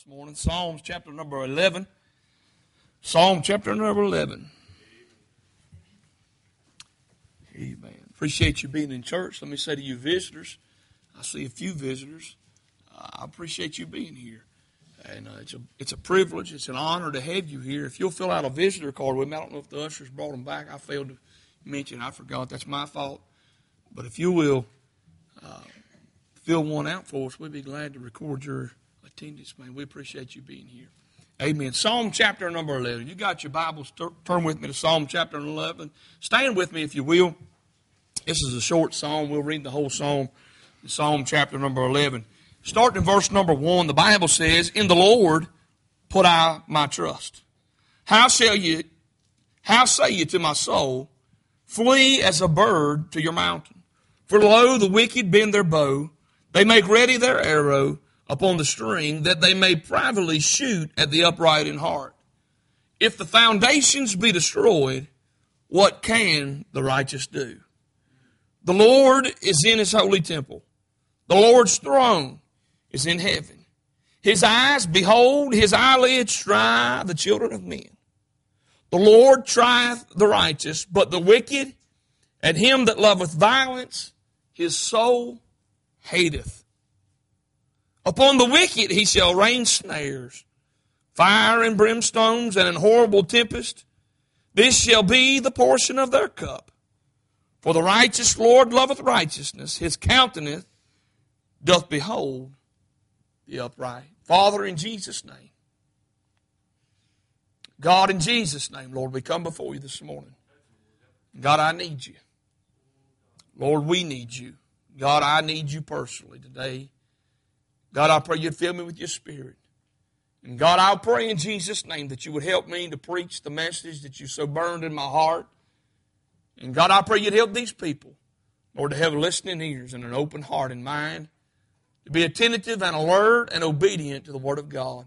this morning. Psalms chapter number 11. Psalm chapter number 11. Amen. Appreciate you being in church. Let me say to you visitors, I see a few visitors. I appreciate you being here. And it's a privilege, it's an honor to have you here. If you'll fill out a visitor card with me, I don't know if the ushers brought them back. I failed to mention, I forgot. That's my fault. But if you will fill one out for us, we'd be glad to record your attendance, man. We appreciate you being here. Amen. Psalm chapter number 11. You got your Bibles, turn with me to Psalm chapter 11. Stand with me if you will. This is a short psalm. We'll read the whole psalm in Psalm chapter number 11. Starting in verse number 1, the Bible says, "In the Lord put I my trust. How say you to my soul, flee as a bird to your mountain? For lo, the wicked bend their bow, they make ready their arrow upon the string, that they may privately shoot at the upright in heart. If the foundations be destroyed, what can the righteous do? The Lord is in his holy temple. The Lord's throne is in heaven. His eyes behold, his eyelids try the children of men. The Lord trieth the righteous, but the wicked and him that loveth violence, his soul hateth. Upon the wicked he shall rain snares, fire and brimstones, and an horrible tempest. This shall be the portion of their cup. For the righteous Lord loveth righteousness, his countenance doth behold the upright." Father, in Jesus' name, God, in Jesus' name, Lord, we come before you this morning. God, I need you. Lord, we need you. God, I need you personally today. God, I pray you'd fill me with your Spirit. And God, I'll pray in Jesus' name that you would help me to preach the message that you so burned in my heart. And God, I pray you'd help these people, Lord, to have listening ears and an open heart and mind, to be attentive and alert and obedient to the Word of God.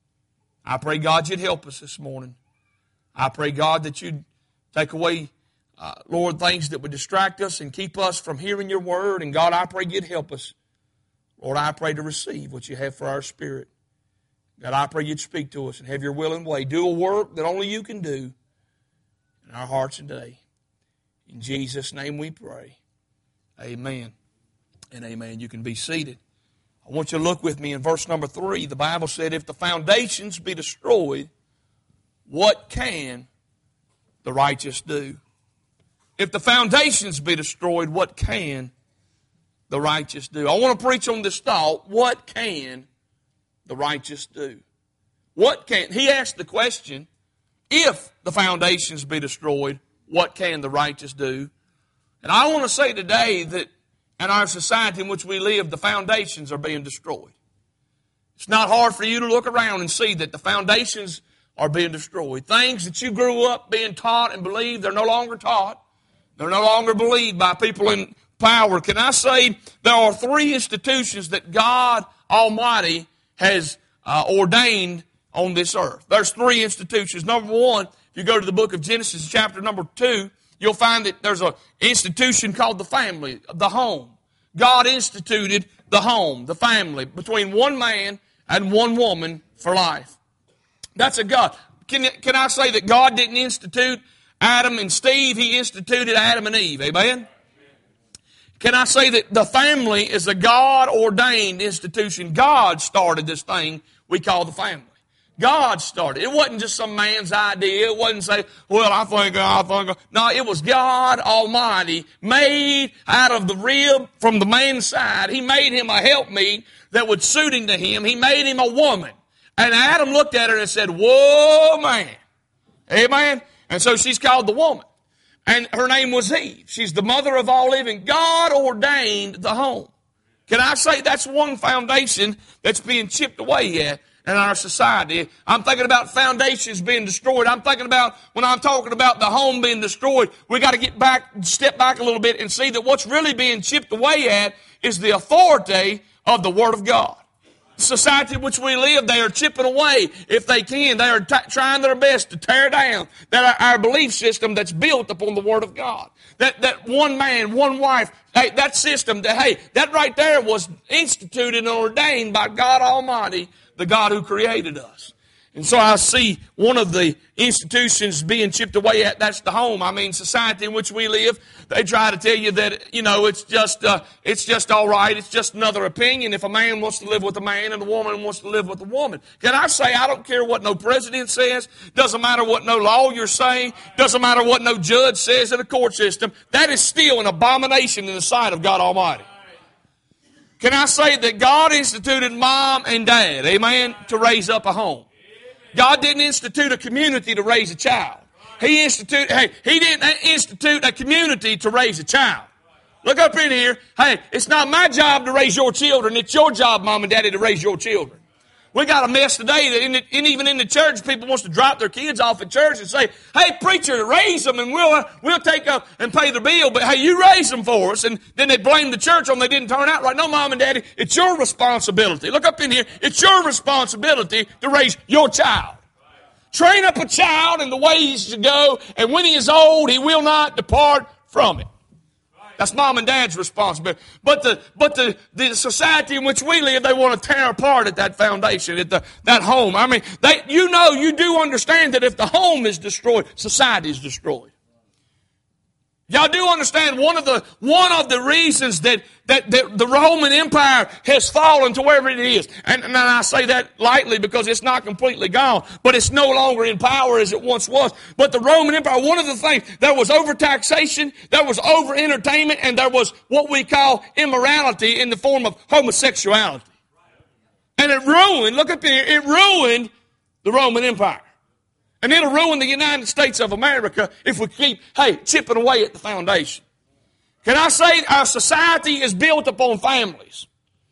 I pray, God, you'd help us this morning. I pray, God, that you'd take away, Lord, things that would distract us and keep us from hearing your Word. And God, I pray you'd help us. Lord, I pray to receive what you have for our spirit. God, I pray you'd speak to us and have your will and way. Do a work that only you can do in our hearts today. In Jesus' name we pray. Amen and amen. You can be seated. I want you to look with me in verse number 3. The Bible said, "If the foundations be destroyed, what can the righteous do?" If the foundations be destroyed, what can the righteous do? I want to preach on this thought. What can the righteous do? What can? He asked the question, if the foundations be destroyed, what can the righteous do? And I want to say today that in our society in which we live, the foundations are being destroyed. It's not hard for you to look around and see that the foundations are being destroyed. Things that you grew up being taught and believed, they're no longer taught. They're no longer believed by people in power. Can I say there are 3 institutions that God Almighty has ordained on this earth? There's 3 institutions. Number 1, if you go to the book of Genesis, chapter number 2, you'll find that there's an institution called the family, the home. God instituted the home, the family, between one man and one woman for life. That's a God. Can I say that God didn't institute Adam and Steve? He instituted Adam and Eve. Amen? Can I say that the family is a God-ordained institution? God started this thing we call the family. God started. It wasn't just some man's idea. It wasn't say, well, I think. No, it was God Almighty made out of the rib from the man's side. He made him a helpmeet that would suit him to him. He made him a woman. And Adam looked at her and said, whoa, man. Amen? And so she's called the woman. And her name was Eve. She's the mother of all living. God ordained the home. Can I say that's one foundation that's being chipped away at in our society? I'm thinking about foundations being destroyed. I'm thinking about, when I'm talking about the home being destroyed, we got to step back a little bit and see that what's really being chipped away at is the authority of the Word of God. Society in which we live, they are chipping away, if they can. They are trying their best to tear down our belief system that's built upon the Word of God. That one man, one wife, that system, that right there was instituted and ordained by God Almighty, the God who created us. And so I see one of the institutions being chipped away at, that's the home. I mean, society in which we live, they try to tell you that, it's just all right. It's just another opinion. If a man wants to live with a man and a woman wants to live with a woman. Can I say, I don't care what no president says. Doesn't matter what no lawyer saying. Doesn't matter what no judge says in a court system. That is still an abomination in the sight of God Almighty. Can I say that God instituted mom and dad, amen, to raise up a home? God didn't institute a community to raise a child. He didn't institute a community to raise a child. Look up in here. Hey, it's not my job to raise your children. It's your job, mom and daddy, to raise your children. We got a mess today that even in the church, people wants to drop their kids off at church and say, hey, preacher, raise them and we'll take up and pay the bill. But hey, you raise them for us. And then they blame the church on they didn't turn out right. No, mom and daddy, it's your responsibility. Look up in here. It's your responsibility to raise your child. Train up a child in the way he should go. And when he is old, he will not depart from it. That's mom and dad's responsibility. But the society in which we live, they want to tear apart at that foundation, at that home. I mean, you do understand that if the home is destroyed, society is destroyed. Y'all do understand one of the reasons that the Roman Empire has fallen to wherever it is. And I say that lightly because it's not completely gone, but it's no longer in power as it once was. But the Roman Empire, one of the things, there was overtaxation, there was over-entertainment, and there was what we call immorality in the form of homosexuality. And it ruined, look up here, it ruined the Roman Empire. And it'll ruin the United States of America if we keep, chipping away at the foundation. Can I say our society is built upon families?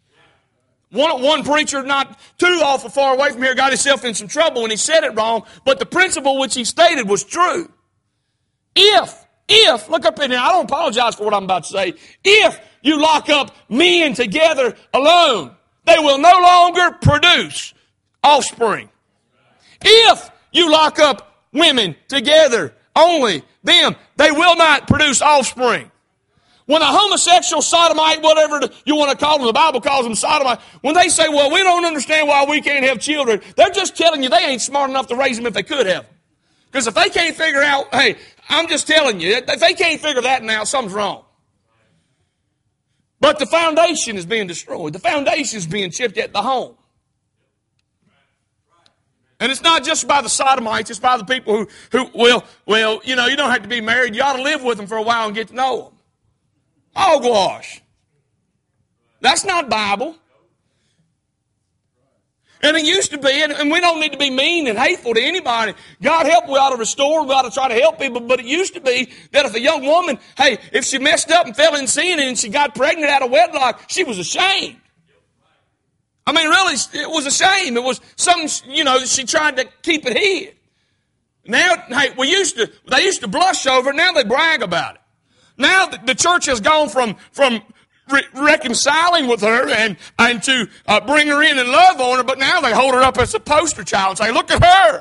One preacher not too awful far away from here got himself in some trouble when he said it wrong, but the principle which he stated was true. If, look up in here, I don't apologize for what I'm about to say. If you lock up men together alone, they will no longer produce offspring. If you lock up women together, only them, they will not produce offspring. When a homosexual, sodomite, whatever you want to call them, the Bible calls them sodomite, when they say, well, we don't understand why we can't have children, they're just telling you they ain't smart enough to raise them if they could have them. Because if they can't figure out, I'm just telling you, if they can't figure that out, something's wrong. But the foundation is being destroyed. The foundation is being chipped at the home. And it's not just by the sodomites, it's by the people who you don't have to be married. You ought to live with them for a while and get to know them. Hogwash. That's not Bible. And it used to be, and we don't need to be mean and hateful to anybody. God help, we ought to restore, we ought to try to help people. But it used to be that if a young woman, if she messed up and fell in sin and she got pregnant out of wedlock, she was ashamed. I mean, really, it was a shame. It was something, she tried to keep it hid. Now, they used to blush over it. Now they brag about it. Now the church has gone from reconciling with her and to bring her in and love on her, but now they hold her up as a poster child and say, look at her.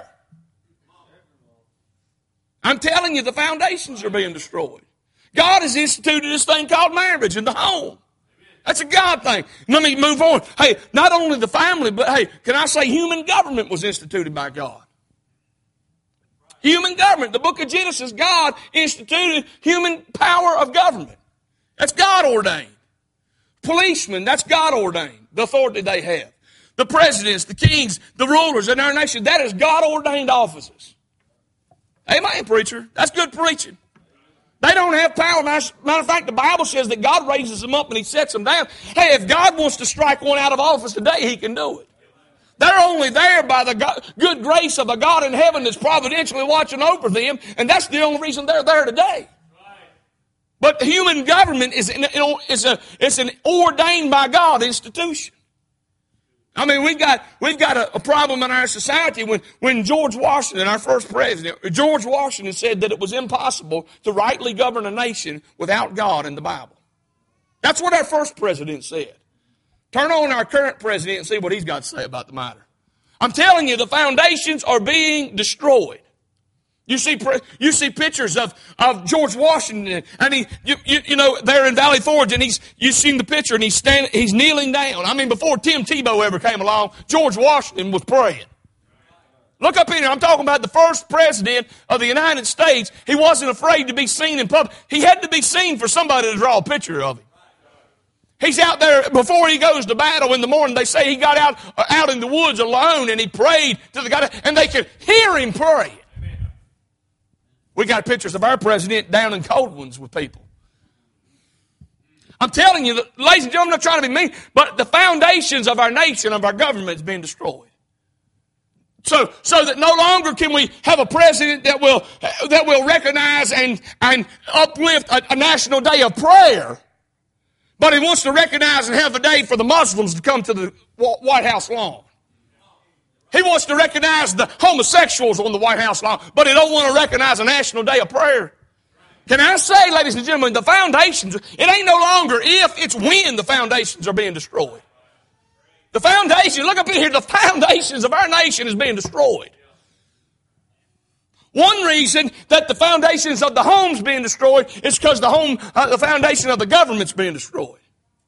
I'm telling you, the foundations are being destroyed. God has instituted this thing called marriage in the home. That's a God thing. Let me move on. Not only the family, but can I say human government was instituted by God? Human government. The book of Genesis, God instituted human power of government. That's God ordained. Policemen, that's God ordained. The authority they have. The presidents, the kings, the rulers in our nation, that is God ordained offices. Amen, preacher. That's good preaching. They don't have power. Matter of fact, the Bible says that God raises them up and He sets them down. If God wants to strike one out of office today, He can do it. They're only there by the good grace of a God in heaven that's providentially watching over them, and that's the only reason they're there today. But human government is an ordained by God institution. I mean, we've got a problem in our society when George Washington, our first president, George Washington said that it was impossible to rightly govern a nation without God in the Bible. That's what our first president said. Turn on our current president and see what he's got to say about the matter. I'm telling you, the foundations are being destroyed. You see pictures of George Washington, and you know, there in Valley Forge, and you've seen the picture, and he's kneeling down. I mean, before Tim Tebow ever came along, George Washington was praying. Look up in here. I'm talking about the first president of the United States. He wasn't afraid to be seen in public. He had to be seen for somebody to draw a picture of him. He's out there before he goes to battle in the morning. They say he got out in the woods alone, and he prayed to the God, and they could hear him pray. We got pictures of our president down in cold ones with people. I'm telling you, ladies and gentlemen, I'm not trying to be mean, but the foundations of our nation, of our government, is being destroyed. So that no longer can we have a president that will recognize and uplift a national day of prayer, but he wants to recognize and have a day for the Muslims to come to the White House lawn. He wants to recognize the homosexuals on the White House lawn, but he don't want to recognize a national day of prayer. Can I say, ladies and gentlemen, the foundations, it ain't no longer if, it's when the foundations are being destroyed. The foundation, look up in here, the foundations of our nation is being destroyed. One reason that the foundations of the home's being destroyed is because the foundation of the government's being destroyed.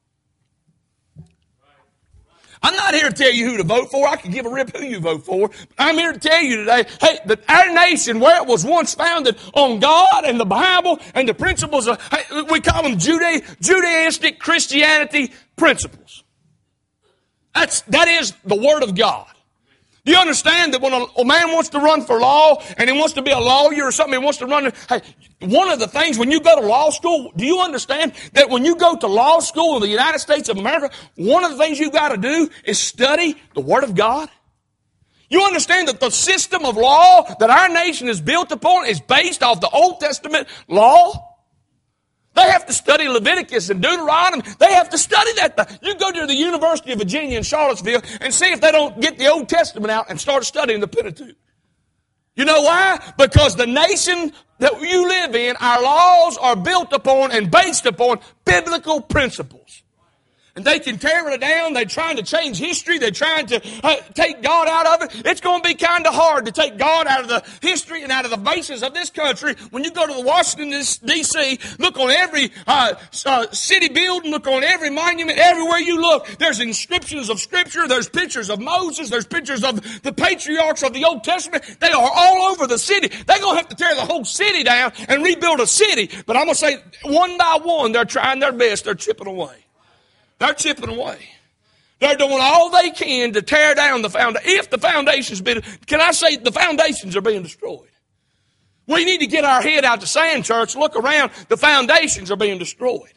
I'm not here to tell you who to vote for. I can give a rip who you vote for. I'm here to tell you today, hey, that our nation, where it was once founded on God and the Bible and the principles of, we call them Judaistic Christianity principles. That is the Word of God. Do you understand that when a man wants to run for law and he wants to be a lawyer or something, he wants to run, hey, one of the things when you go to law school, do you understand that when you go to law school in the United States of America, one of the things you've got to do is study the Word of God? You understand that the system of law that our nation is built upon is based off the Old Testament law? They have to study Leviticus and Deuteronomy. They have to study that. You go to the University of Virginia in Charlottesville and see if they don't get the Old Testament out and start studying the Pentateuch. You know why? Because the nation that you live in, our laws are built upon and based upon biblical principles. And they can tear it down. They're trying to change history. They're trying to take God out of it. It's going to be kind of hard to take God out of the history and out of the basis of this country. When you go to the Washington, D.C., look on every city building, look on every monument, everywhere you look, there's inscriptions of Scripture, there's pictures of Moses, there's pictures of the patriarchs of the Old Testament. They are all over the city. They're going to have to tear the whole city down and rebuild a city. But I'm going to say, one by one, they're trying their best. They're chipping away. They're chipping away. They're doing all they can to tear down the foundation. If the foundation's been, can I say the foundations are being destroyed? We need to get our head out the sand, church. Look around. The foundations are being destroyed.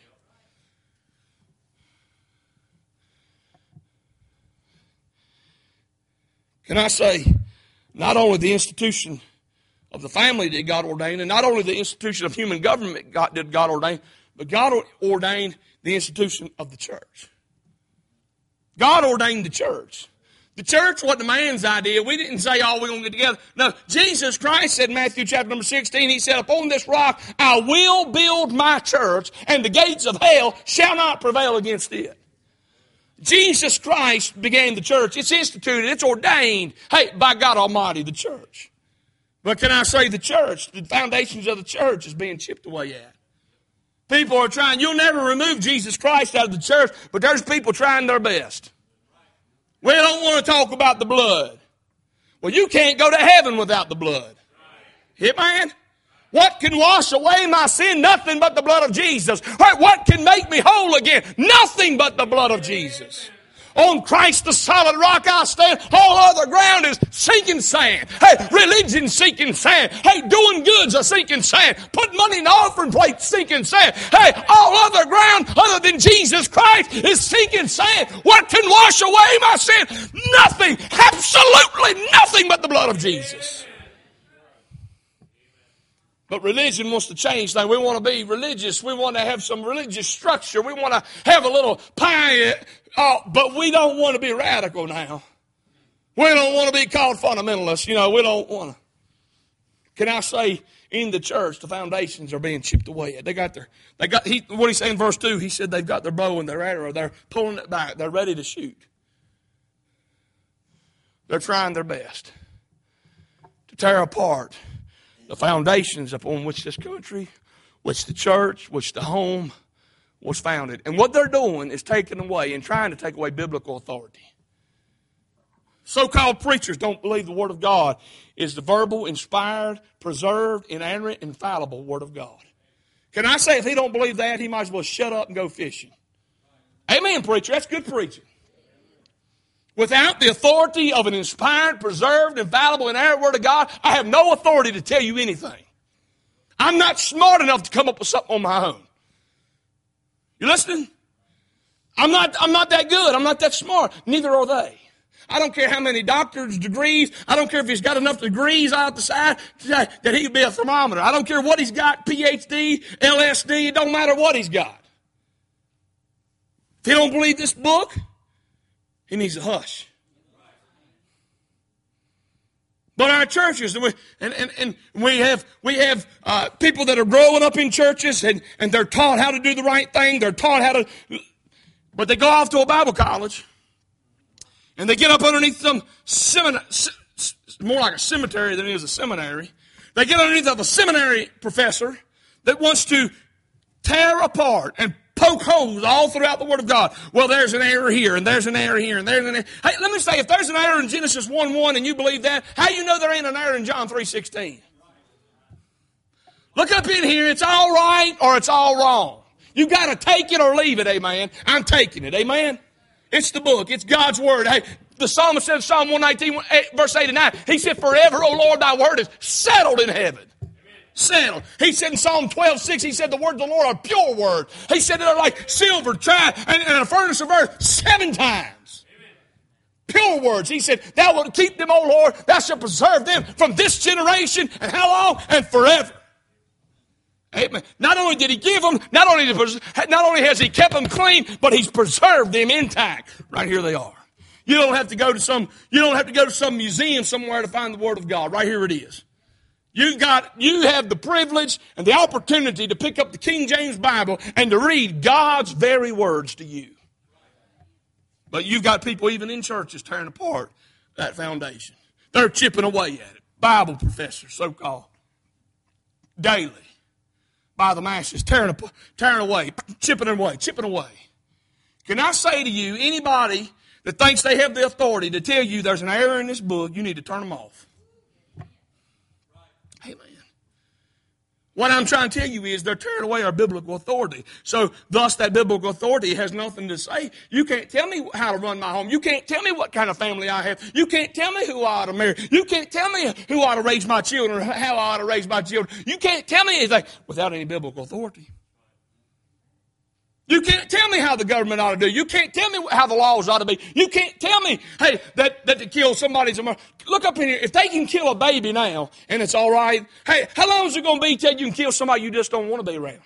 Can I say, not only the institution of the family did God ordain, and not only the institution of human government did God ordain, but God ordained the institution of the church. God ordained the church. The church wasn't a man's idea. We didn't say, oh, we're going to get together. No, Jesus Christ said in Matthew chapter number 16, He said, upon this rock I will build my church, and the gates of hell shall not prevail against it. Jesus Christ began the church. It's instituted. It's ordained. Hey, by God Almighty, the church. But can I say the church, the foundations of the church is being chipped away at. People are trying. You'll never remove Jesus Christ out of the church, but there's people trying their best. We don't want to talk about the blood. Well, you can't go to heaven without the blood. Amen? What can wash away my sin? Nothing but the blood of Jesus. What can make me whole again? Nothing but the blood of Jesus. On Christ the solid rock I stand. All other ground is sinking sand. Hey, religion sinking sand. Hey, doing good's a sinking sand. Put money in the offering plate, sinking sand. Hey, all other ground other than Jesus Christ is sinking sand. What can wash away my sin? Nothing. Absolutely nothing but the blood of Jesus. But religion wants to change things. We want to be religious. We want to have some religious structure. We want to have a little pie. But we don't want to be radical now. We don't want to be called fundamentalists. You know, we don't want to. Can I say, in the church, the foundations are being chipped away at. What he said in verse 2, he said they've got their bow and their arrow. They're pulling it back. They're ready to shoot. They're trying their best to tear apart The foundations upon which this country, which the church, which the home was founded. And what they're doing is taking away and trying to take away biblical authority. So-called preachers don't believe the Word of God is the verbal, inspired, preserved, inerrant, infallible Word of God. Can I say if he don't believe that, he might as well shut up and go fishing? Amen, preacher. That's good preaching. Without the authority of an inspired, preserved, infallible, inerrant Word of God, I have no authority to tell you anything. I'm not smart enough to come up with something on my own. You listening? I'm not that good. I'm not that smart. Neither are they. I don't care how many doctor's degrees. I don't care if he's got enough degrees out the side that he could be a thermometer. I don't care what he's got, PhD, LSD. It don't matter what he's got. If he don't believe this book, he needs a hush. But our churches, and we have people that are growing up in churches, and they're taught how to do the right thing. They're taught how to, but they go off to a Bible college, and they get up underneath some seminary, more like a cemetery than it is a seminary. They get underneath of a seminary professor that wants to tear apart and poke holes all throughout the Word of God. Well, there's an error here, and there's an error here, and there's an error. Hey, let me say, if there's an error in Genesis 1:1 and you believe that, how do you know there ain't an error in John 3:16? Look up in here. It's all right or it's all wrong. You got to take it or leave it, amen. I'm taking it, amen. It's the book. It's God's Word. Hey, the psalmist said in Psalm 119, verse 8 and 9, he said, forever, O Lord, thy word is settled in heaven. Settled. He said in Psalm 12:6, he said the words of the Lord are pure word. He said they're like silver tried and a furnace of earth 7 times. Amen. Pure words. He said, thou wilt keep them, O Lord, thou shalt preserve them from this generation and how long? And forever. Amen. Not only did he give them, not only has he kept them clean, but he's preserved them intact. Right here they are. You don't have to go to some museum somewhere to find the Word of God. Right here it is. You have the privilege and the opportunity to pick up the King James Bible and to read God's very words to you. But you've got people even in churches tearing apart that foundation. They're chipping away at it. Bible professors, so-called, daily, by the masses, tearing away, chipping away. Can I say to you, anybody that thinks they have the authority to tell you there's an error in this book, you need to turn them off. Amen. What I'm trying to tell you is they're tearing away our biblical authority. So thus that biblical authority has nothing to say. You can't tell me how to run my home. You can't tell me what kind of family I have. You can't tell me who I ought to marry. You can't tell me who I ought to raise my children or how I ought to raise my children. You can't tell me anything without any biblical authority. You can't tell me how the government ought to do. You can't tell me how the laws ought to be. You can't tell me, hey, that to kill somebody's a murder. Look up in here. If they can kill a baby now and it's all right, hey, how long is it going to be till you can kill somebody you just don't want to be around?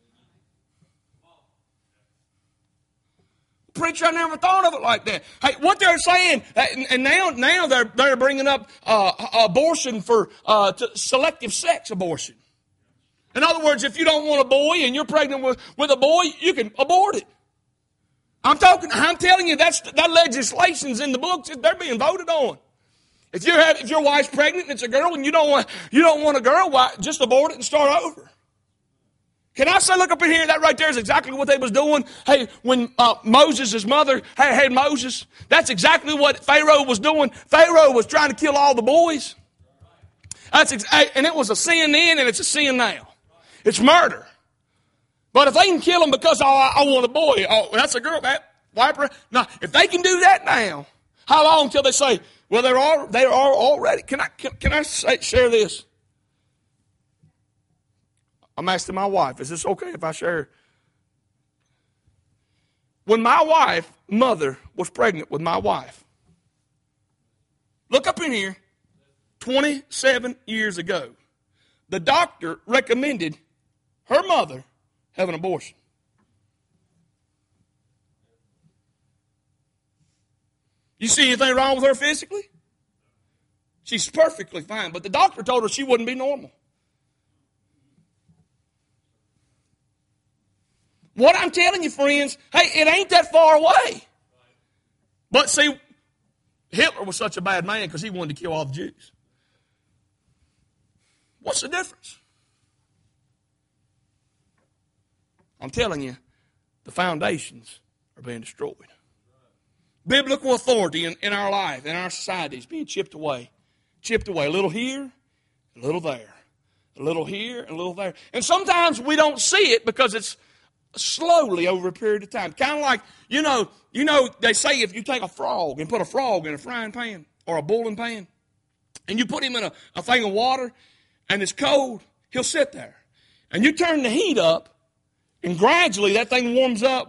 Preacher, I never thought of it like that. Hey, what they're saying, and now they're bringing up abortion for selective sex abortion. In other words, if you don't want a boy and you're pregnant with a boy, you can abort it. I'm telling you, that legislation's in the books. They're being voted on. If your wife's pregnant and it's a girl and you don't want a girl, why, just abort it and start over. Can I say, look up in here, that right there is exactly what they was doing. Hey, when Moses' mother had Moses, that's exactly what Pharaoh was doing. Pharaoh was trying to kill all the boys. And it was a sin then and it's a sin now. It's murder. But if they can kill them because I want a boy, that's a girl, that wiper. Now, if they can do that now, how long till they say, well, they are already. Can I share this? I'm asking my wife, is this okay if I share? When my mother was pregnant with my wife, look up in here, 27 years ago, the doctor recommended her mother have an abortion. You see anything wrong with her physically? She's perfectly fine, but the doctor told her she wouldn't be normal. What I'm telling you, friends, hey, it ain't that far away. But see, Hitler was such a bad man because he wanted to kill all the Jews. What's the difference? I'm telling you, the foundations are being destroyed. Biblical authority in our life, in our society, is being chipped away. Chipped away. A little here, a little there. A little here, and a little there. And sometimes we don't see it because it's slowly over a period of time. Kind of like, you know, they say if you take a frog and put a frog in a frying pan or a boiling pan, and you put him in a thing of water, and it's cold, he'll sit there. And you turn the heat up, and gradually that thing warms up,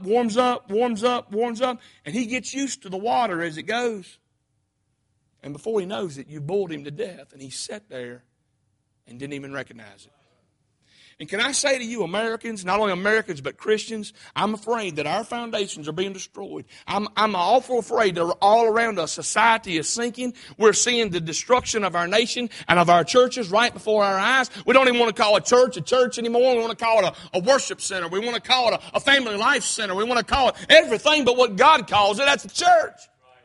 and he gets used to the water as it goes. And before he knows it, you boiled him to death, and he sat there and didn't even recognize it. And can I say to you, Americans, not only Americans but Christians, I'm afraid that our foundations are being destroyed. I'm awful afraid that all around us society is sinking. We're seeing the destruction of our nation and of our churches right before our eyes. We don't even want to call a church anymore. We want to call it a worship center. We want to call it a family life center. We want to call it everything but what God calls it. That's a church.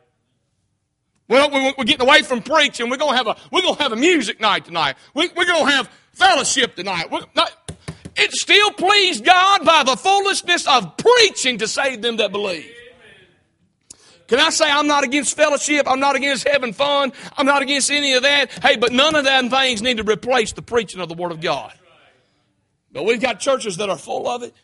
Well, we're getting away from preaching. We're going to have a music night tonight. We're going to have fellowship tonight. It still pleased God by the foolishness of preaching to save them that believe. Can I say I'm not against fellowship? I'm not against having fun. I'm not against any of that. Hey, but none of them things need to replace the preaching of the Word of God. But we've got churches that are full of it.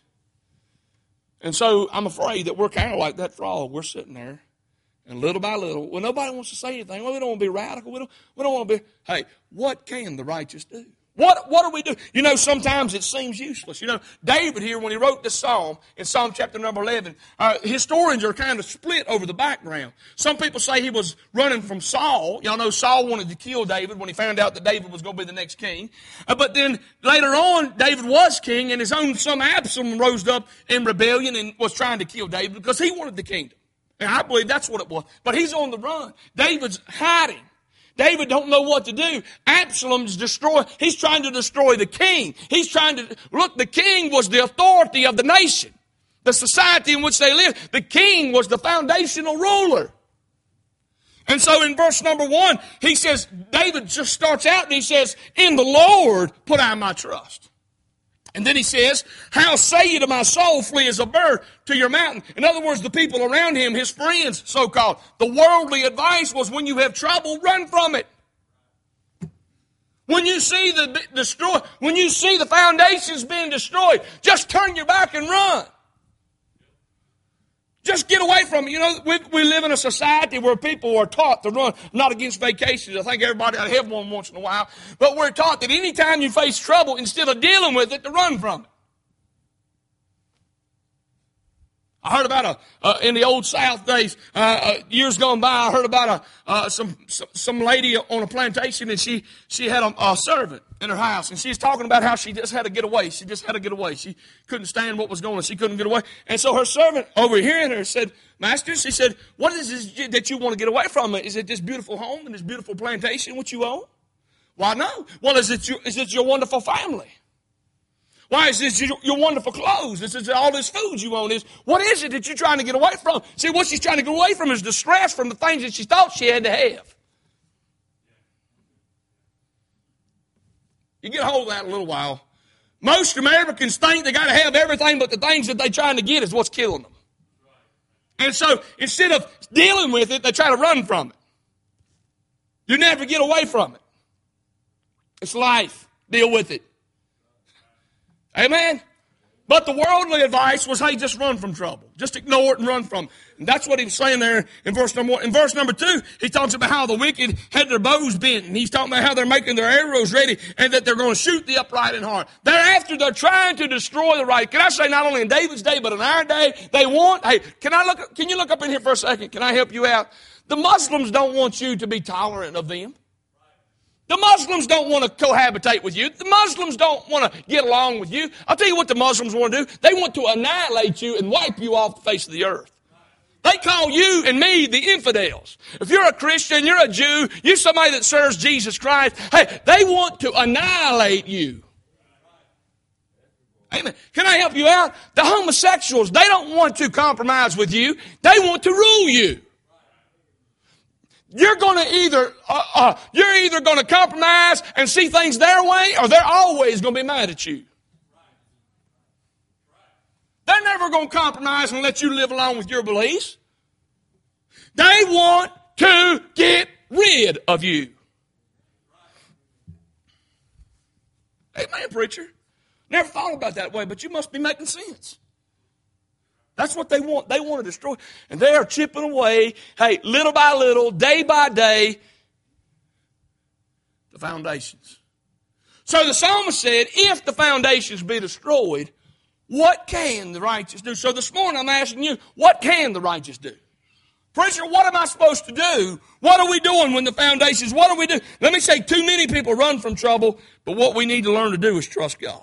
And so I'm afraid that we're kind of like that frog. We're sitting there. And little by little, well, nobody wants to say anything. Well, we don't want to be radical. We don't want to be, hey, what can the righteous do? What do we do? You know, sometimes it seems useless. You know, David here, when he wrote this psalm, in Psalm chapter number 11, historians are kind of split over the background. Some people say he was running from Saul. Y'all know Saul wanted to kill David when he found out that David was going to be the next king. But then later on, David was king, and his own son Absalom rose up in rebellion and was trying to kill David because he wanted the kingdom. And I believe that's what it was. But he's on the run. David's hiding. David don't know what to do. Absalom's he's trying to destroy the king. The king was the authority of the nation. The society in which they lived. The king was the foundational ruler. And so in verse number 1, he says, David just starts out and he says, in the Lord put I my trust. And then he says, how say you to my soul, flee as a bird to your mountain? In other words, the people around him, his friends, so-called, the worldly advice was when you have trouble, run from it. When you see the foundations being destroyed, just turn your back and run. Just get away from it. You know, we live in a society where people are taught to run. I'm not against vacations. I think everybody ought to have one once in a while. But we're taught that any time you face trouble, instead of dealing with it, to run from it. I heard about in the old South days, years gone by, I heard about some lady on a plantation, and she had a servant in her house, and she was talking about how she just had to get away. She just had to get away. She couldn't stand what was going on. She couldn't get away. And so her servant, overhearing her, said, Master, she said, what is this that you want to get away from? Is it this beautiful home and this beautiful plantation which you own? Why, no. Well, is it your wonderful family? Why is this your wonderful clothes? This is all this food you own. What is it that you're trying to get away from? See, what she's trying to get away from is distress from the things that she thought she had to have. You get a hold of that in a little while. Most Americans think they got to have everything, but the things that they're trying to get is what's killing them. And so instead of dealing with it, they try to run from it. You never get away from it. It's life. Deal with it. Amen? But the worldly advice was, hey, just run from trouble. Just ignore it and run from it. And that's what he was saying there in verse number 1. In verse number 2, he talks about how the wicked had their bows bent. And he's talking about how they're making their arrows ready and that they're going to shoot the upright in heart. Thereafter, they're trying to destroy the right. Can I say not only in David's day, but in our day, they want, hey, can you look up in here for a second? Can I help you out? The Muslims don't want you to be tolerant of them. The Muslims don't want to cohabitate with you. The Muslims don't want to get along with you. I'll tell you what the Muslims want to do. They want to annihilate you and wipe you off the face of the earth. They call you and me the infidels. If you're a Christian, you're a Jew, you're somebody that serves Jesus Christ, hey, they want to annihilate you. Amen. Can I help you out? The homosexuals, they don't want to compromise with you. They want to rule you. you're going to either going to compromise and see things their way, or they're always going to be mad at you. They're never going to compromise and let you live along with your beliefs. They want to get rid of you. Amen, preacher. Never thought about it that way, but you must be making sense. That's what they want. They want to destroy. And they are chipping away, hey, little by little, day by day, the foundations. So the psalmist said, if the foundations be destroyed, what can the righteous do? So this morning I'm asking you, what can the righteous do? Preacher, what am I supposed to do? What are we doing when the foundations, what do we do? Let me say, too many people run from trouble, but what we need to learn to do is trust God.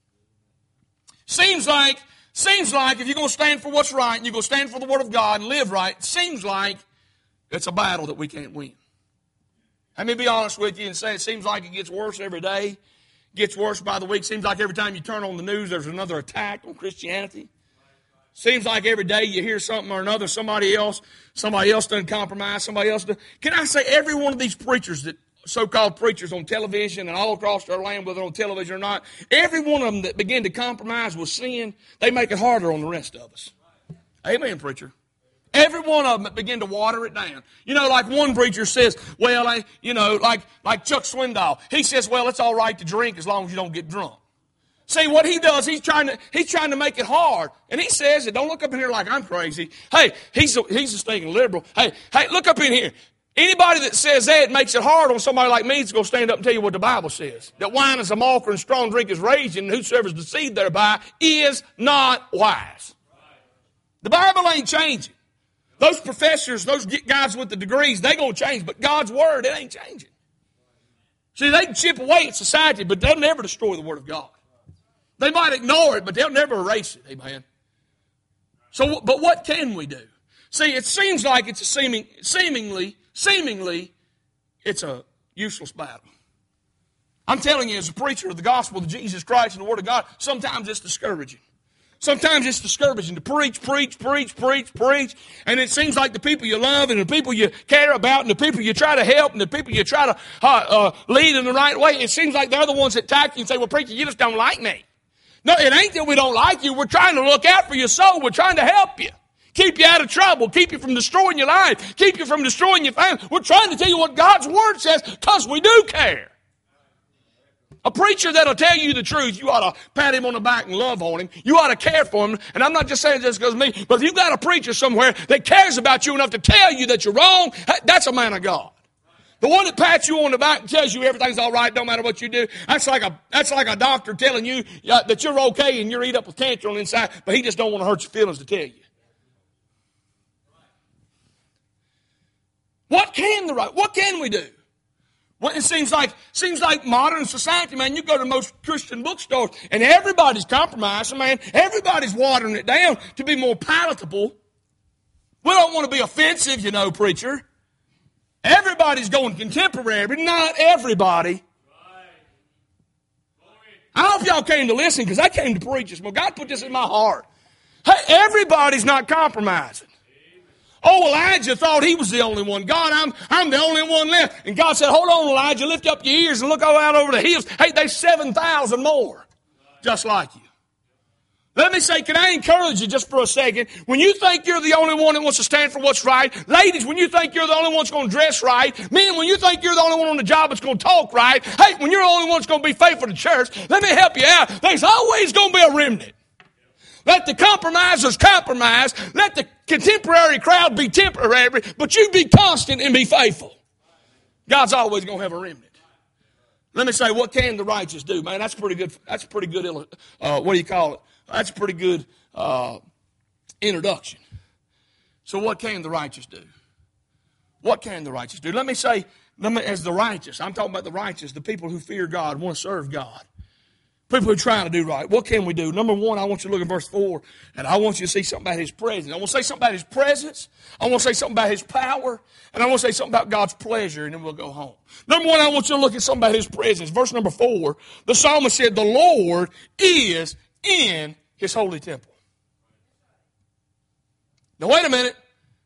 Seems like if you're going to stand for what's right and you're going to stand for the Word of God and live right, it seems like it's a battle that we can't win. Let me be honest with you and say it seems like it gets worse every day. Gets worse by the week. Seems like every time you turn on the news, there's another attack on Christianity. Seems like every day you hear something or another, somebody else doesn't compromise, somebody else does. Can I say every one of these preachers, that so-called preachers on television and all across our land, whether on television or not, every one of them that begin to compromise with sin, they make it harder on the rest of us. Amen, preacher. Every one of them that begin to water it down. You know, like one preacher says, well, like Chuck Swindoll. He says, well, it's all right to drink as long as you don't get drunk. See, what he does, he's trying to make it hard. And he says, don't look up in here like I'm crazy. Hey, he's a stinking liberal. Hey, look up in here. Anybody that says that makes it hard on somebody like me is going to stand up and tell you what the Bible says. That wine is a mocker and strong drink is raging, and whosoever is deceived thereby is not wise. The Bible ain't changing. Those professors, those guys with the degrees, they're going to change. But God's Word, it ain't changing. See, they can chip away at society, but they'll never destroy the Word of God. They might ignore it, but they'll never erase it. Amen. So, but what can we do? See, it seems like it's a seemingly, it's a useless battle. I'm telling you, as a preacher of the gospel of Jesus Christ and the Word of God, sometimes it's discouraging. Sometimes it's discouraging to preach, and it seems like the people you love and the people you care about and the people you try to help and the people you try to lead in the right way, it seems like they're the ones that attack you and say, well, preacher, you just don't like me. No, it ain't that we don't like you. We're trying to look out for your soul. We're trying to help you. Keep you out of trouble. Keep you from destroying your life. Keep you from destroying your family. We're trying to tell you what God's Word says because we do care. A preacher that'll tell you the truth, you ought to pat him on the back and love on him. You ought to care for him. And I'm not just saying this because of me, but if you've got a preacher somewhere that cares about you enough to tell you that you're wrong, that's a man of God. The one that pats you on the back and tells you everything's all right, don't matter what you do, that's like a doctor telling you that you're okay and you're eat up with cancer on the inside, but he just don't want to hurt your feelings to tell you. What can we do? Well, it seems like modern society, man, you go to most Christian bookstores and everybody's compromising, man. Everybody's watering it down to be more palatable. We don't want to be offensive, you know, preacher. Everybody's going contemporary, but not everybody. I hope y'all came to listen because I came to preach this morning. God put this in my heart. Hey, everybody's not compromising. Oh, Elijah thought he was the only one. God, I'm the only one left. And God said, hold on, Elijah, lift up your ears and look all out over the hills. Hey, there's 7,000 more just like you. Let me say, can I encourage you just for a second? When you think you're the only one that wants to stand for what's right, ladies, when you think you're the only one that's going to dress right, men, when you think you're the only one on the job that's going to talk right, hey, when you're the only one that's going to be faithful to church, let me help you out. There's always going to be a remnant. Let the compromisers compromise. Let the contemporary crowd be temporary, but you be constant and be faithful. God's always going to have a remnant. Let me say, what can the righteous do? Man, that's pretty good. That's pretty good. What do you call it? That's a pretty good introduction. So what can the righteous do? What can the righteous do? Let me say, as the righteous, I'm talking about the righteous, the people who fear God, want to serve God. People who are trying to do right. What can we do? Number one, I want you to look at verse 4, and I want you to see something about His presence. I want to say something about His presence. I want to say something about His power. And I want to say something about God's pleasure, and then we'll go home. Number one, I want you to look at something about His presence. Verse number 4, the psalmist said, the Lord is in His holy temple. Now, wait a minute.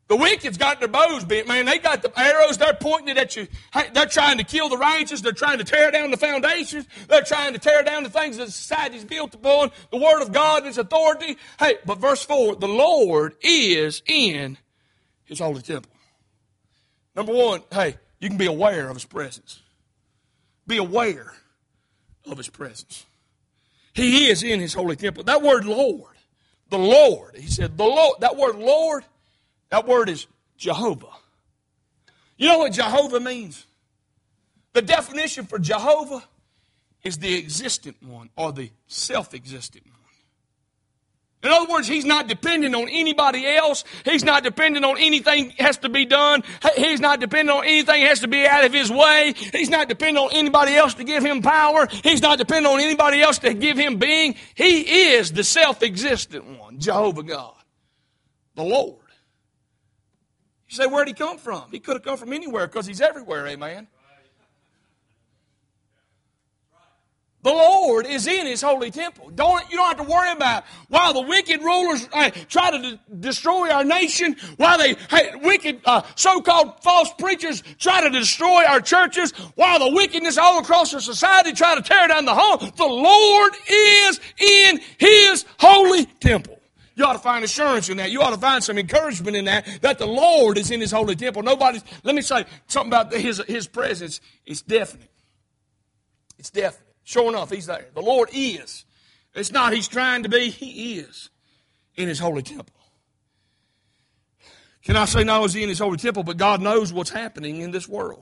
The wicked's got their bows bent, man. They got the arrows. They're pointing it at you. Hey, they're trying to kill the righteous. They're trying to tear down the foundations. They're trying to tear down the things that society's built upon, the Word of God and its authority. Hey, but verse 4, the Lord is in His holy temple. Number one, hey, you can be aware of His presence. Be aware of His presence. He is in His holy temple. That word Lord, the Lord, he said, the Lord, that word Lord, that word is Jehovah. You know what Jehovah means? The definition for Jehovah is the existent one or the self-existent one. In other words, He's not dependent on anybody else. He's not dependent on anything has to be done. He's not dependent on anything has to be out of His way. He's not dependent on anybody else to give Him power. He's not dependent on anybody else to give Him being. He is the self-existent one, Jehovah God, the Lord. You say, where'd He come from? He could have come from anywhere because He's everywhere, amen? The Lord is in His holy temple. You don't have to worry about while the wicked rulers try to destroy our nation, while wicked so-called false preachers try to destroy our churches, while the wickedness all across our society try to tear down the home. The Lord is in His holy temple. You ought to find assurance in that. You ought to find some encouragement in that the Lord is in His holy temple. Let me say something about His presence. It's definite. It's definite. Sure enough, He's there. The Lord is. It's not He's trying to be. He is in His holy temple. Can I say not only is He in His holy temple, but God knows what's happening in this world.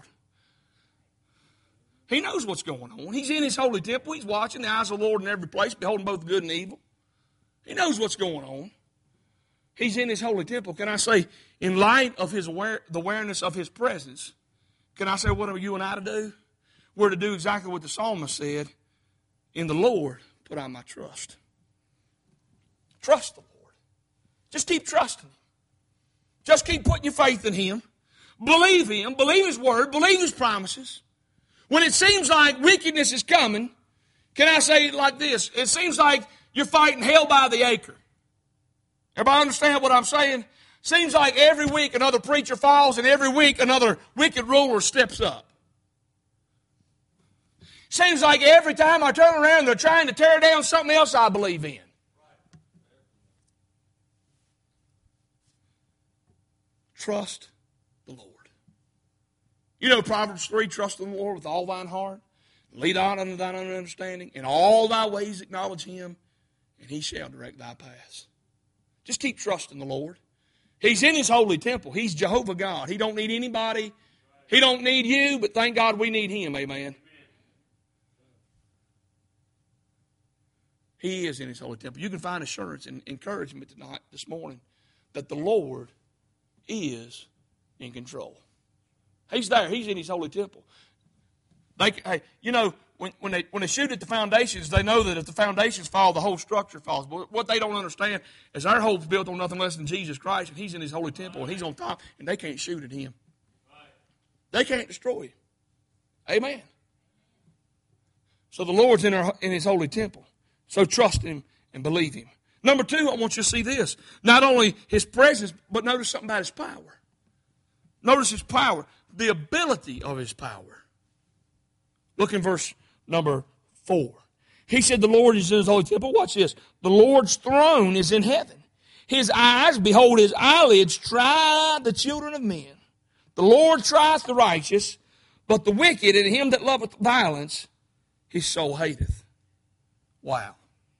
He knows what's going on. He's in His holy temple. He's watching the eyes of the Lord in every place, beholding both good and evil. He knows what's going on. He's in His holy temple. Can I say, in light of the awareness of His presence, can I say what are you and I to do? We're to do exactly what the psalmist said, in the Lord put I my trust. Trust the Lord. Just keep trusting Him. Just keep putting your faith in Him. Believe Him. Believe His Word. Believe His promises. When it seems like wickedness is coming, can I say it like this? It seems like you're fighting hell by the acre. Everybody understand what I'm saying? Seems like every week another preacher falls and every week another wicked ruler steps up. Seems like every time I turn around they're trying to tear down something else I believe in. Trust the Lord. You know Proverbs 3, trust in the Lord with all thine heart. Lead on unto thine own understanding. In all thy ways acknowledge Him, and He shall direct thy paths. Just keep trusting the Lord. He's in His holy temple. He's Jehovah God. He don't need anybody. He don't need you, but thank God we need Him, amen. He is in His holy temple. You can find assurance and encouragement tonight, this morning, that the Lord is in control. He's there. He's in His holy temple. When they shoot at the foundations, they know that if the foundations fall, the whole structure falls. But what they don't understand is our hope's built on nothing less than Jesus Christ, and He's in His holy temple, and He's on top, and they can't shoot at Him. They can't destroy Him. Amen. So the Lord's in His holy temple. So trust Him and believe Him. Number two, I want you to see this. Not only His presence, but notice something about His power. Notice His power. The ability of His power. Look in verse number 4. He said the Lord is in His holy temple. Watch this. The Lord's throne is in heaven. His eyes, behold, His eyelids try the children of men. The Lord trieth the righteous, but the wicked and him that loveth violence, His soul hateth. Wow.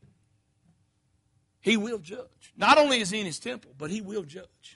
He will judge. Not only is He in His temple, but He will judge.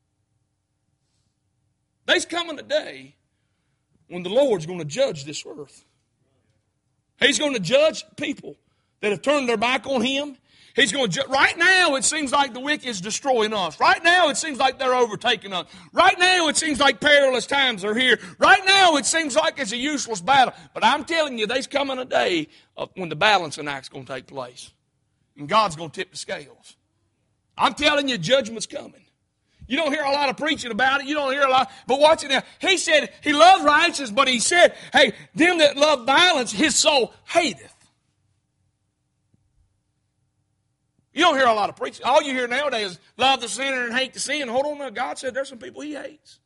There's coming a day when the Lord's going to judge this earth. He's going to judge people that have turned their back on Him. He's going to right now it seems like the wicked is destroying us. Right now it seems like they're overtaking us. Right now it seems like perilous times are here. Right now it seems like it's a useless battle. But I'm telling you, there's coming a day when the balancing act's going to take place. And God's going to tip the scales. I'm telling you, judgment's coming. You don't hear a lot of preaching about it. You don't hear a lot. But watch it now. He said He loves righteousness, but He said, hey, them that love violence, His soul hateth. You don't hear a lot of preaching. All you hear nowadays is love the sinner and hate the sin. Hold on now. God said there's some people He hates.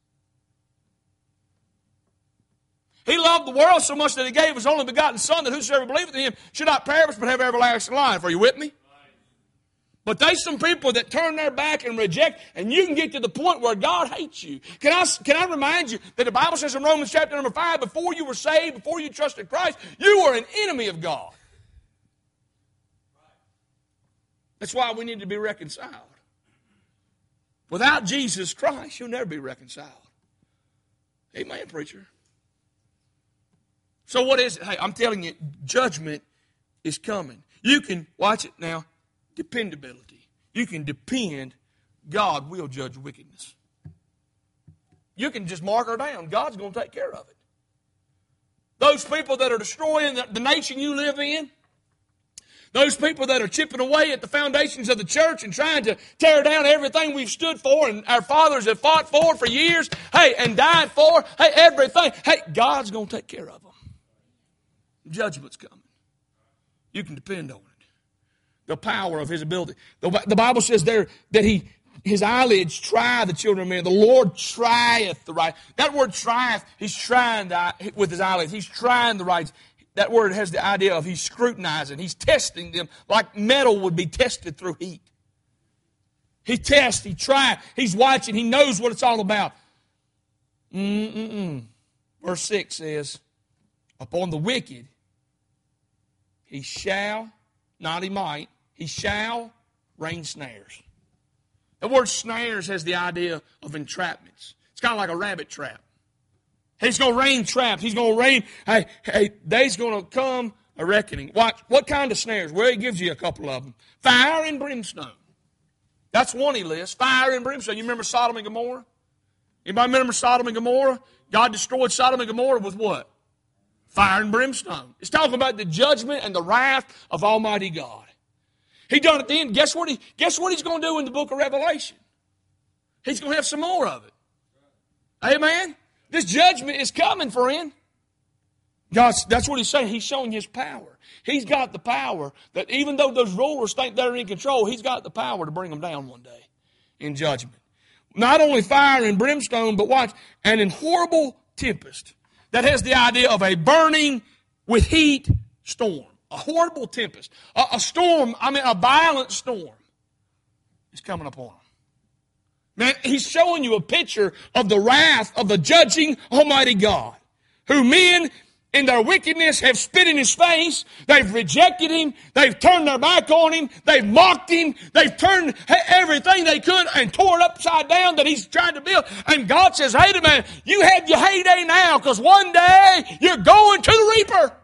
He loved the world so much that He gave His only begotten Son, that whosoever believeth in Him should not perish but have everlasting life. Are you with me? But there's some people that turn their back and reject, and you can get to the point where God hates you. Can I remind you that the Bible says in Romans chapter number 5, before you were saved, before you trusted Christ, you were an enemy of God. That's why we need to be reconciled. Without Jesus Christ, you'll never be reconciled. Amen, preacher. So what is it? Hey, I'm telling you, judgment is coming. You can, watch it now, dependability. You can depend, God will judge wickedness. You can just mark her down. God's going to take care of it. Those people that are destroying the nation you live in, those people that are chipping away at the foundations of the church and trying to tear down everything we've stood for and our fathers have fought for years, hey, and died for, hey, everything. Hey, God's going to take care of them. Judgment's coming. You can depend on it. The power of His ability. The Bible says there that His eyelids try the children of men. The Lord trieth the right. That word trieth, He's trying with His eyelids. He's trying the right. That word has the idea of He's scrutinizing. He's testing them like metal would be tested through heat. He tests, He tries, He's watching, He knows what it's all about. Verse 6 says, upon the wicked He shall, not he might, He shall rain snares. The word snares has the idea of entrapments. It's kind of like a rabbit trap. He's going to rain traps. He's going to rain. Hey, there's going to come a reckoning. Watch. What kind of snares? Well, He gives you a couple of them. Fire and brimstone. That's one He lists. Fire and brimstone. You remember Sodom and Gomorrah? Anybody remember Sodom and Gomorrah? God destroyed Sodom and Gomorrah with what? Fire and brimstone. It's talking about the judgment and the wrath of Almighty God. He done it then. Guess what He's going to do in the book of Revelation? He's going to have some more of it. Amen? This judgment is coming, friend. That's what He's saying. He's showing His power. He's got the power that even though those rulers think they're in control, He's got the power to bring them down one day in judgment. Not only fire and brimstone, but watch, and in horrible tempest. That has the idea of a burning with heat storm. A horrible tempest. A storm, a violent storm is coming upon them. Man, He's showing you a picture of the wrath of the judging Almighty God, who men in their wickedness have spit in His face. They've rejected Him. They've turned their back on Him. They've mocked Him. They've turned everything they could and tore it upside down that He's trying to build. And God says, hey, man, you have your heyday now because one day you're going to the reaper.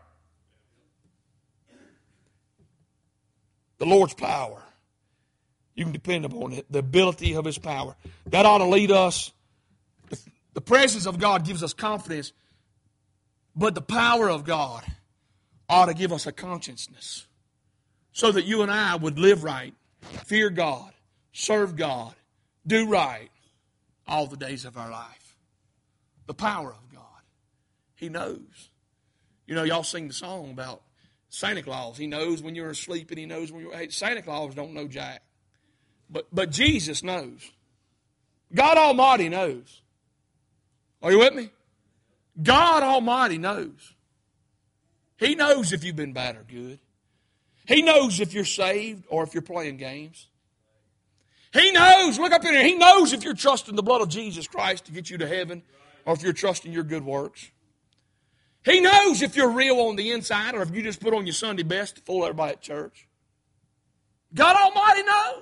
The Lord's power. You can depend upon it. The ability of His power. That ought to lead us. The presence of God gives us confidence. But the power of God ought to give us a consciousness. So that you and I would live right, fear God, serve God, do right all the days of our life. The power of God. He knows. You know, y'all sing the song about Santa Claus. He knows when you're asleep and He knows when you're... Hey, Santa Claus don't know jack. But Jesus knows. God Almighty knows. Are you with me? God Almighty knows. He knows if you've been bad or good. He knows if you're saved or if you're playing games. He knows, look up in here, He knows if you're trusting the blood of Jesus Christ to get you to heaven or if you're trusting your good works. He knows if you're real on the inside or if you just put on your Sunday best to fool everybody at church. God Almighty knows.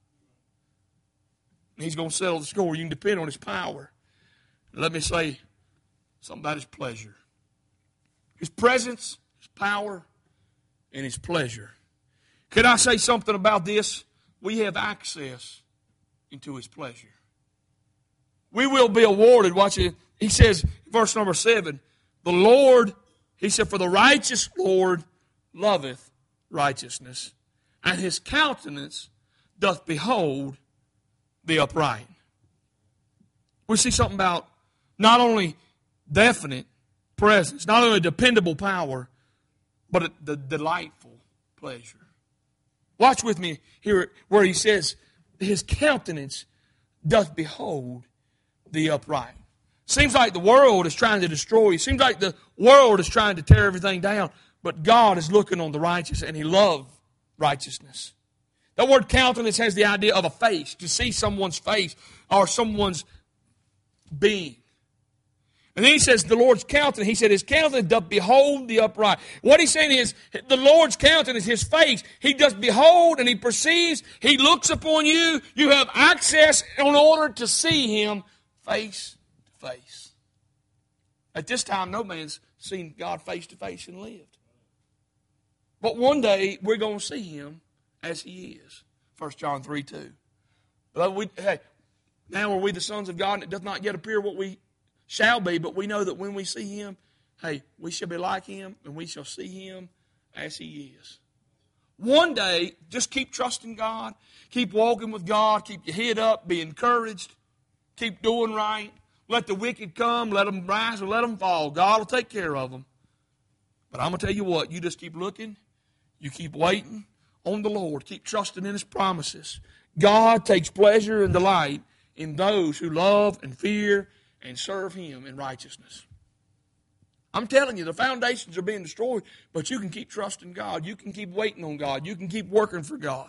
He's going to settle the score. You can depend on His power. Let me say something about His pleasure. His presence, His power, and His pleasure. Can I say something about this? We have access into His pleasure. We will be awarded. Watch it. He says, verse number 7, the Lord, He said, for the righteous Lord loveth righteousness, and His countenance doth behold the upright. We see something about not only definite presence, not only dependable power, but the delightful pleasure. Watch with me here where he says, his countenance doth behold the upright. Seems like the world is trying to destroy you. Seems like the world is trying to tear everything down. But God is looking on the righteous, and He loves righteousness. That word countenance has the idea of a face, to see someone's face or someone's being. And then he says the Lord's countenance. He said his countenance doth behold the upright. What he's saying is the Lord's countenance, his face, he does behold and he perceives. He looks upon you. You have access in order to see him face to face. At this time, no man's seen God face to face and lived. But one day, we're going to see him as he is. 1 John 3:2. Beloved, now are we the sons of God, and it doth not yet appear what we shall be, but we know that when we see him, we shall be like him, and we shall see him as he is. One day, just keep trusting God, keep walking with God, keep your head up, be encouraged, keep doing right. Let the wicked come, let them rise or let them fall. God will take care of them. But I'm going to tell you what, you just keep looking, you keep waiting on the Lord, keep trusting in his promises. God takes pleasure and delight in those who love and fear and serve him in righteousness. I'm telling you, the foundations are being destroyed, but you can keep trusting God. You can keep waiting on God. You can keep working for God.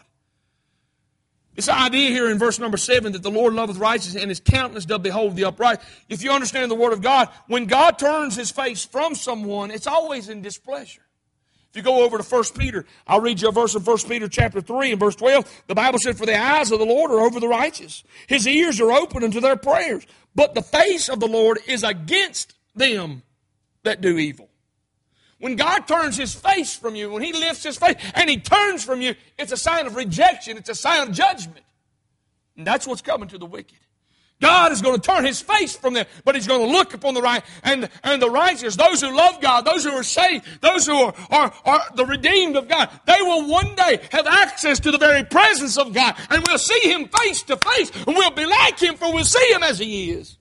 This idea here in verse number 7 that the Lord loveth righteousness and his countenance doth behold the upright. If you understand the word of God, when God turns his face from someone, it's always in displeasure. If you go over to 1 Peter, I'll read you a verse of 1 Peter chapter 3 and verse 12. The Bible said, for the eyes of the Lord are over the righteous. His ears are open unto their prayers. But the face of the Lord is against them that do evil. When God turns his face from you, when he lifts his face and he turns from you, it's a sign of rejection. It's a sign of judgment. And that's what's coming to the wicked. God is going to turn his face from them, but he's going to look upon the right and the righteous, those who love God, those who are saved, those who are the redeemed of God. They will one day have access to the very presence of God, and we'll see him face to face, and we'll be like him, for we'll see him as he is.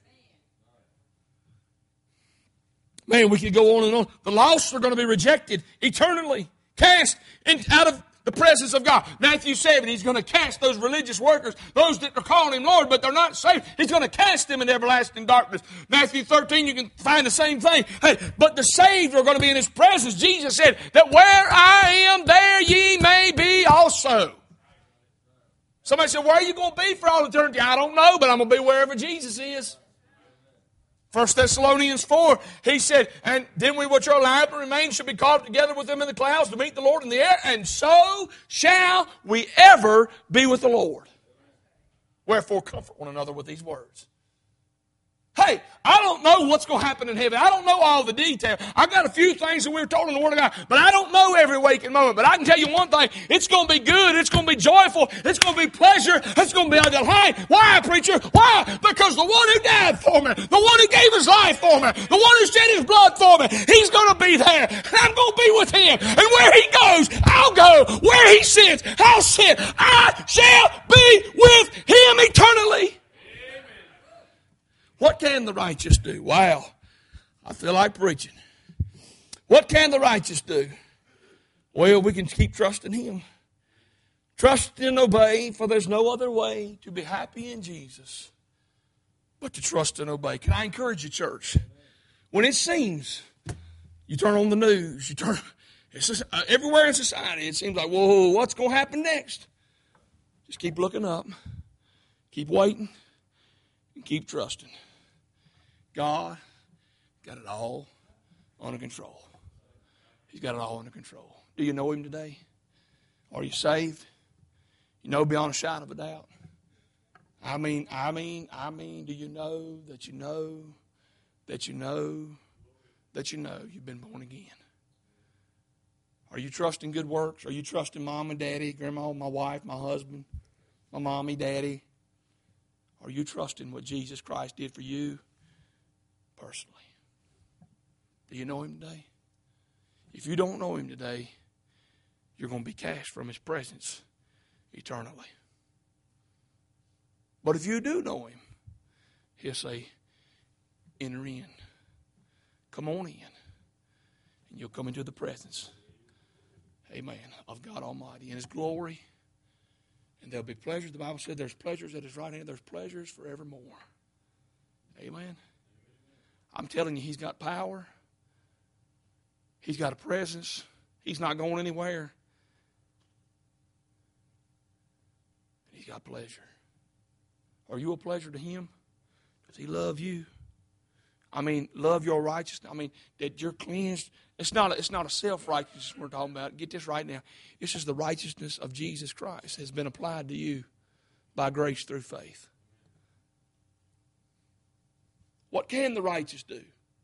Man, we could go on and on. The lost are going to be rejected eternally, cast out of the presence of God. Matthew 7, he's going to cast those religious workers, those that are calling him Lord, but they're not saved. He's going to cast them in everlasting darkness. Matthew 13, you can find the same thing. But the saved are going to be in his presence. Jesus said that where I am, there ye may be also. Somebody said, where are you going to be for all eternity? I don't know, but I'm going to be wherever Jesus is. 1 Thessalonians 4, he said, and then we which are alive and remain shall be caught together with them in the clouds to meet the Lord in the air, and so shall we ever be with the Lord. Wherefore comfort one another with these words. Hey, I don't know what's going to happen in heaven. I don't know all the details. I've got a few things that we were told in the Word of God, but I don't know every waking moment. But I can tell you one thing. It's going to be good. It's going to be joyful. It's going to be pleasure. It's going to be a delight. Why, preacher? Why? Because the one who died for me, the one who gave his life for me, the one who shed his blood for me, he's going to be there. And I'm going to be with him. And where he goes, I'll go. Where he sits, I'll sit. I shall be with him eternally. What can the righteous do? Wow, I feel like preaching. What can the righteous do? Well, we can keep trusting him. Trust and obey, for there's no other way to be happy in Jesus but to trust and obey. Can I encourage you, church? When it seems, you turn on the news, everywhere in society, it seems like, whoa, what's going to happen next? Just keep looking up, keep waiting, and keep trusting. God got it all under control. He's got it all under control. Do you know him today? Are you saved? You know beyond a shadow of a doubt. I mean, do you know that you know that you know that you know you've been born again? Are you trusting good works? Are you trusting mom and daddy, grandma, my wife, my husband, my mommy, daddy? Are you trusting what Jesus Christ did for you personally? Do you know him today? If you don't know him today, you're going to be cast from his presence eternally. But if you do know him, he'll say, enter in. Come on in. And you'll come into the presence. amen, of God Almighty in His glory. And there'll be pleasures. The Bible said there's pleasures at His right hand. There's pleasures forevermore. Amen. I'm telling you, He's got power. He's got a presence. He's not going anywhere. He's got pleasure. Are you a pleasure to Him? Does He love you? I mean, love your righteousness. I mean, that you're cleansed. It's not a self-righteousness we're talking about. Get this right now. It's just the righteousness of Jesus Christ has been applied to you by grace through faith. What can the righteous do?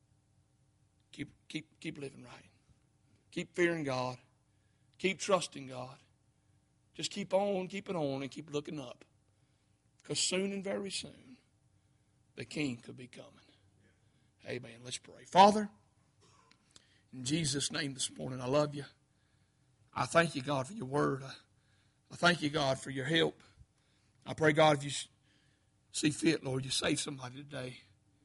Keep living right. Keep fearing God. Keep trusting God. Just keep on keeping on and keep looking up. Because soon and very soon, the King could be coming. Amen. Let's pray. Father, in Jesus' name this morning, I love you. I thank you, God, for your word. I thank you, God, for your help. I pray, God, if you see fit, Lord, you save somebody today.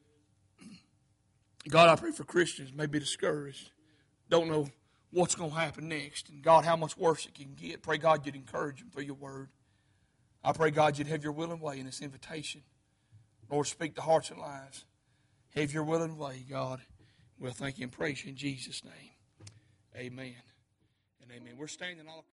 God, I pray for Christians may be discouraged, don't know what's going to happen next, and God, how much worse it can get. Pray, God, you'd encourage them through your word. I pray, God, you'd have your will and way in this invitation. Lord, speak to hearts and lives. Have your will and way, God. We'll thank you and praise you in Jesus' name. Amen and amen. We're standing all